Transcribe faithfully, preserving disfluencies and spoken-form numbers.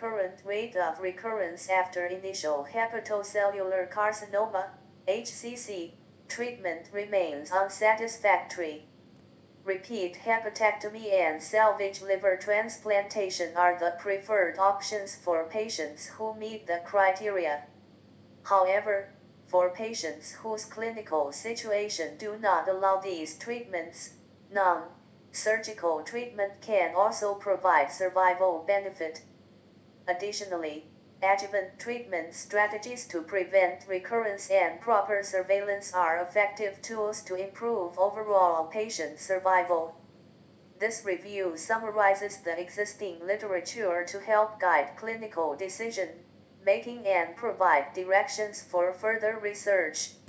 current rate of recurrence after initial hepatocellular carcinoma, H C C, treatment remains unsatisfactory. Repeat hepatectomy and salvage liver transplantation are the preferred options for patients who meet the criteria. However, for patients whose clinical situation do not allow these treatments, non-surgical treatment can also provide survival benefit. Additionally, adjuvant treatment strategies to prevent recurrence and proper surveillance are effective tools to improve overall patient survival. This review summarizes the existing literature to help guide clinical decision making and provide directions for further research.